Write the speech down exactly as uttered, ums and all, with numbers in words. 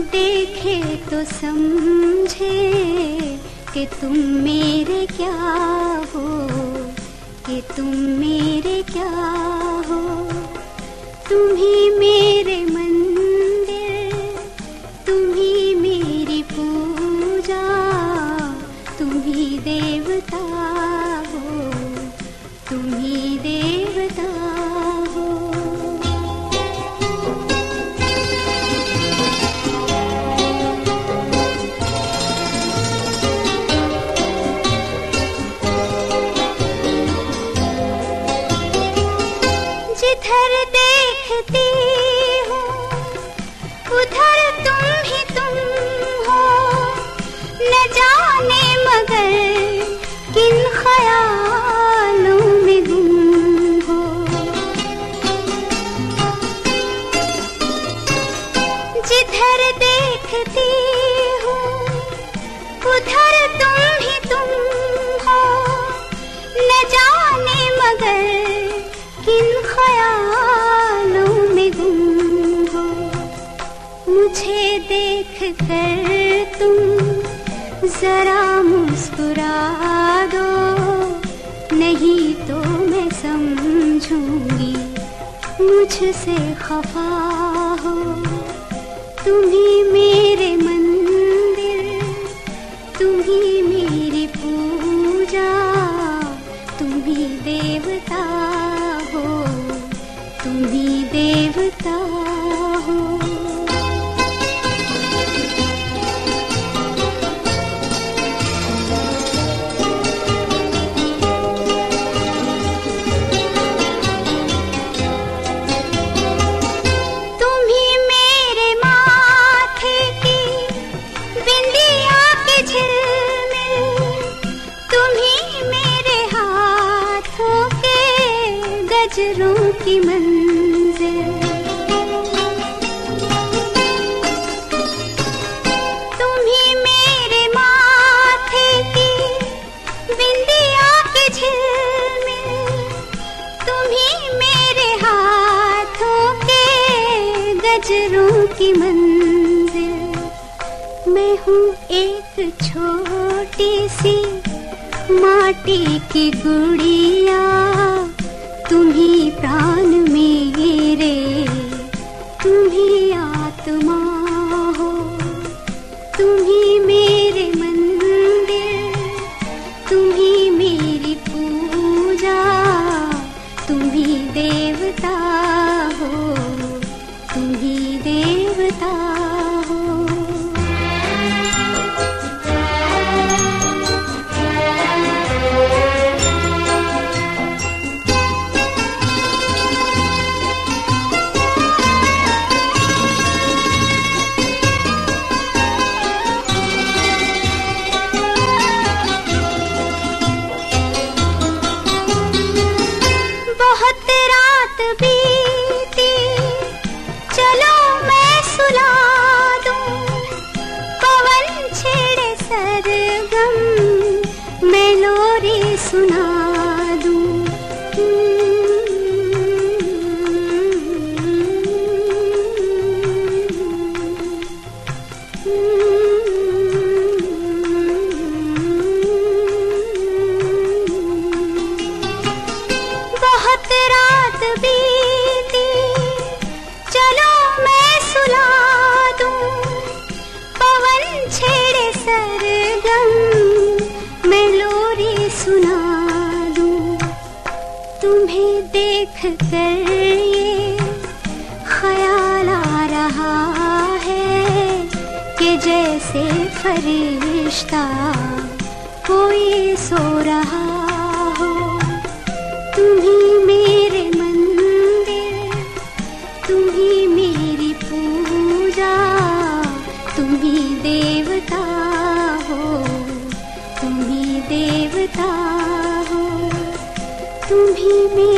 देखे तो समझे कि तुम मेरे क्या हो, कि तुम मेरे क्या हो। तुम ही मेरे मंदिर, तुम ही मेरी पूजा, तुम ही देवता हो, तुम ही देवता हो। जिधर देखती हूँ उधर तुम ही तुम हो, न जाने मगर किन ख्यालों में गुम हो। जिधर देखती हूँ उधर तुम ही तुम हो, न जाने मगर किन ख्यालों में गुम हो। मुझे देख कर तुम जरा मुस्कुरा दो, नहीं तो मैं समझूंगी मुझसे खफा हो। तुम ही मेरे मंदिर, तुम ही मेरी पूजा, तुम ही देवता हो, तुम ही देवता हो। तुम ही मेरे माथे की बिंदिया की झिलमिल, तुम ही मेरे हाथों के गजरों की मंजिल। तुम ही मेरे माथे की बिंदिया की झिलमिल, तुम ही मेरे हाथों के गजरों की मंजिल। मैं हूँ एक छोटी सी माटी की गुड़िया, तुम ही प्राण मेरे, तुम ही आत्मा हो। तुम ही मेरे मंदिर, तुम ही मेरी पूजा, तुम ही देवता हो, तुम ही देवता हो। बहुत रात बीती, चलो मैं सुला दूं, पवन छेड़े सरगम, मैं लोरी सुना दूं। बहुत रात बीती, चलो मैं सुला दूं, पवन छेड़े सरगम, मैं लोरी सुना दूं। तुम्हें देख कर ये ख्याल आ रहा है कि जैसे फरिश्ता कोई सो रहा हो। तुम ही मेरे मंदिर, तुम ही मेरी पूजा, तुम ही देवता हो, तुम ही देवता हो। तुम ही मेरे